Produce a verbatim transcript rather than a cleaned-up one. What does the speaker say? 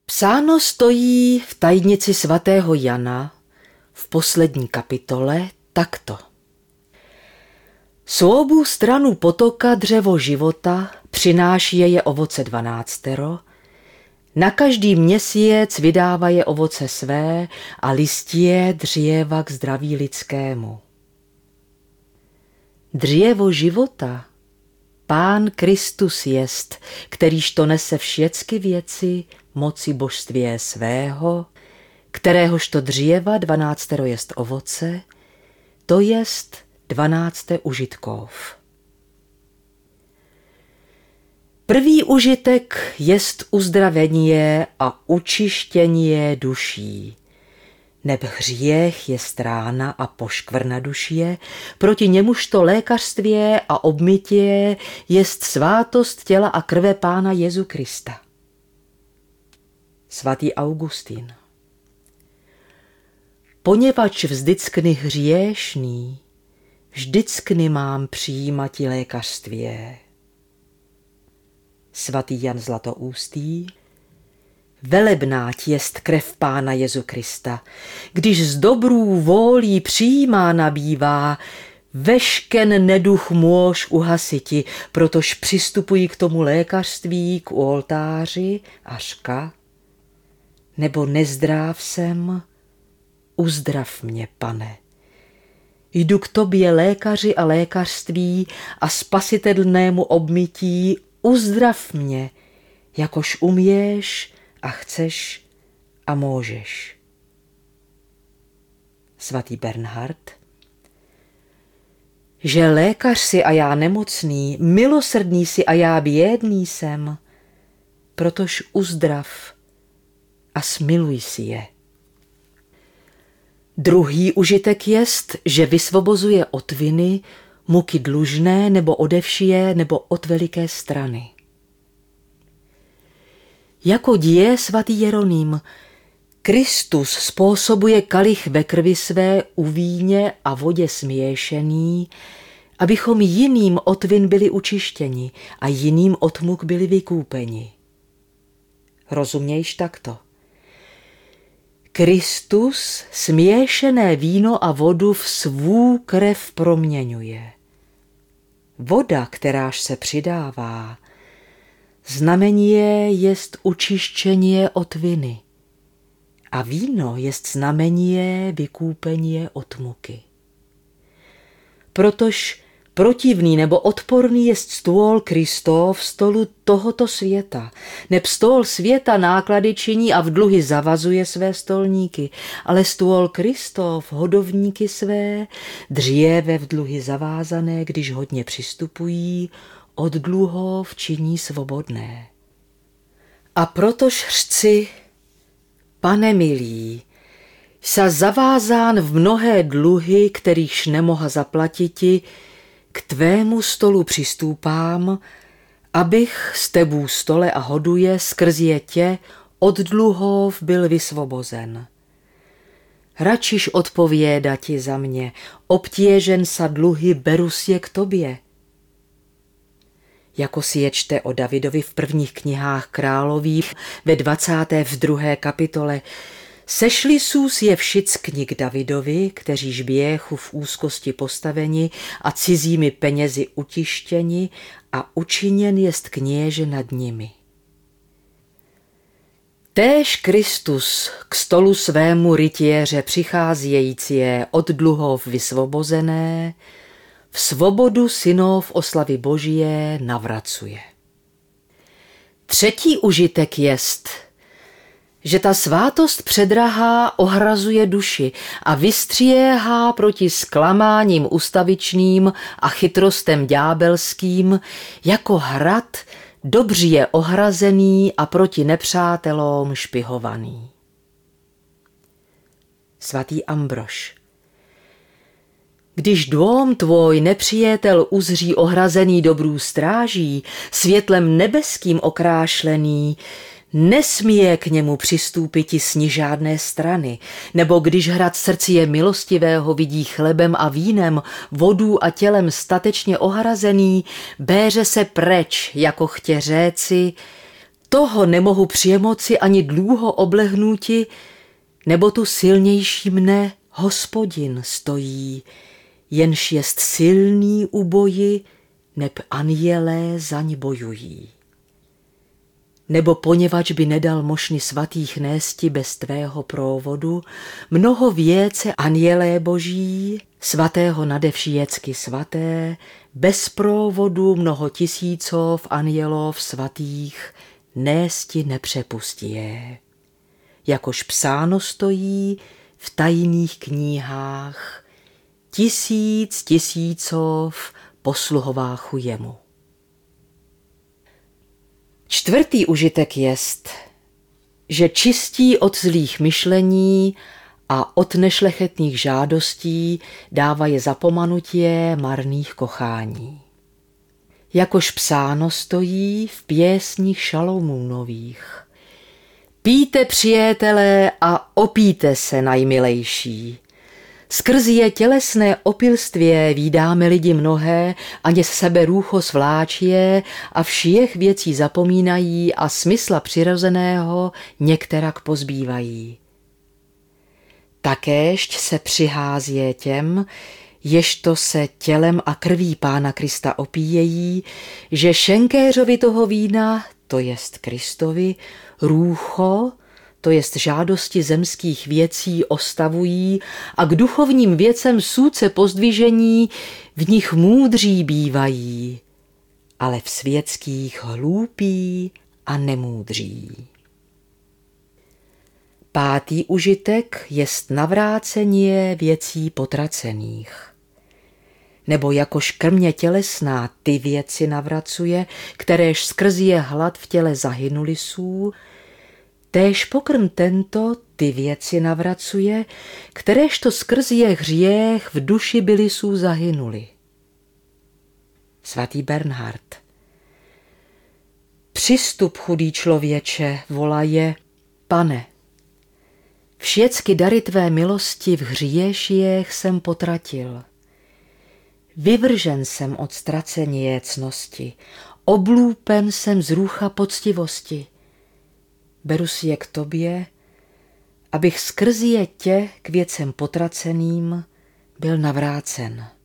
Psáno stojí v tajnici svatého Jana v poslední kapitole takto. Svou stranu potoka dřevo života, přináší je ovoce dvanáctero, na každý měsíc vydává je ovoce své a listie dřieva k zdraví lidskému. Dřevo života Pán Kristus jest, kterýž to nese všecky věci moci božstvě svého, kteréhož to dřieva dvanáctero jest ovoce, to jest dvanácté užitkov. Prvý užitek jest uzdravenie a učištěnie duší. Neb hřiech je rána a poškvrna dušie, proti němuž to lékařstvě a obmytě jest svátost těla a krve Pána Jezu Krista. Svatý Augustín. Poněvadž vždyckny hřiešný, vždyckny mám přijímati lékařstvě. Svatý Jan Zlatoústý. Velebnáť jest krev Pána Jezu Krista, když z dobrů vólí přijímá nabývá, vešken neduch môž uhasiti, protož přistupují k tomu lékařství k oltáři a řka, nebo nezdráv jsem, uzdrav mě, Pane. Jdu k tobě lékaři a lékařství a spasitelnému obmytí, uzdrav mě, jakož uměš a chceš a můžeš. Svatý Bernhard. Že lékař si a já nemocný, milosrdný si a já bědný jsem, protož uzdrav a smiluj si je. Druhý užitek jest, že vysvobozuje od viny, muky dlužné nebo odevšie nebo od veliké strany. Jako děje svatý Jeroným, Kristus způsobuje kalich ve krvi své u víně a vodě směšený, abychom jiným od vin byli učištěni a jiným od muk byli vykoupeni. Rozumějš takto? Kristus směšené víno a vodu v svou krev proměňuje. Voda, kteráž se přidává, znamenie jest učištěnie od viny a víno jest znamenie vykúpenie od muky. Protož protivný nebo odporný jest stůl Kristov stolu tohoto světa, neb stůl světa náklady činí a v dluhy zavazuje své stolníky, ale stůl Kristov hodovníky své, dříve v dluhy zavázané, když hodně přistupují, od dluhov činí svobodné. A protož chci, Pane milý, sa zavázán v mnohé dluhy, kterýchž nemoha zaplatiti, k tvému stolu přistúpám, abych s tebou stole a hoduje skrz je tě od dluhov byl vysvobozen. Račiš odpovědati za mě, obtěžen sa dluhy beru si je k tobě. Jako si je čte o Davidovi v prvních knihách králových ve dvacáté druhé kapitole, sešli sůs je všickni k Davidovi, kteříž běchu v úzkosti postaveni a cizími penězi utištěni a učiněn jest kněže nad nimi. Též Kristus k stolu svému rytěře přicházející je od dluhov vysvobozené, v svobodu synov oslavy Božíje navracuje. Třetí užitek jest, že ta svátost předrahá ohrazuje duši a vystříhá proti zklamáním ustavičným a chytrostem ďábelským jako hrad dobře ohrazený a proti nepřátelům špihovaný. Svatý Ambrož. Když dvom tvoj nepřítel uzří ohrazený dobrou stráží, světlem nebeským okrášlený, nesmí k němu přistoupiti s ní žádné strany, nebo když hrad srdci je milostivého vidí chlebem a vínem, vodou a tělem statečně ohrazený, béře se preč, jako chtě réci, toho nemohu přiemoci ani dlouho oblehnuti, nebo tu silnější mne Hospodin stojí, jenž jest silný u boji, neb anjelé zaň bojují. Nebo poněvadž by nedal mošny svatých nésti bez tvého provodu, mnoho věce anjelé boží, svatého nade všiecky svaté, bez provodu mnoho tisícov anjelov svatých nésti nepřepustie. Jakož psáno stojí v tajných knihách, tisíc tisícov posluhováchu jemu. Čtvrtý užitek jest, že čistí od zlých myšlení a od nešlechetných žádostí dává je zapomanutie marných kochání. Jakož psáno stojí v pěsních Šalomúnových. Píte, přijetelé, a opíte se, najmilejší. Skrz je tělesné opilstvě vídáme lidi mnohé, aně z sebe růcho svláčie a všech věcí zapomínají a smysla přirozeného některak pozbývají. Takéž se přihází těm, ježto se tělem a krví Pána Krista opíjejí, že šenkéřovi toho vína, to jest Kristovi, růcho, to jest žádosti zemských věcí ostavují a k duchovním věcem sůdce pozdvižení v nich můdří bývají, ale v světských hloupí a nemůdří. Pátý užitek jest navrácenie věcí potracených. Nebo jakož krmě tělesná ty věci navracuje, kteréž skrz je hlad v těle zahynuli sú, též pokrm tento ty věci navracuje, kteréž to skrz je hřích v duši byli sú zahynuli. Svatý Bernhard. Přistup, chudý člověče, volaje, Pane, všecky dary tvé milosti v hříješích jsem potratil. Vyvržen jsem od ztracení cnosti, oblúpen jsem z růcha poctivosti. Beru si je k tobě, abych skrz je tě k věcem potraceným byl navrácen.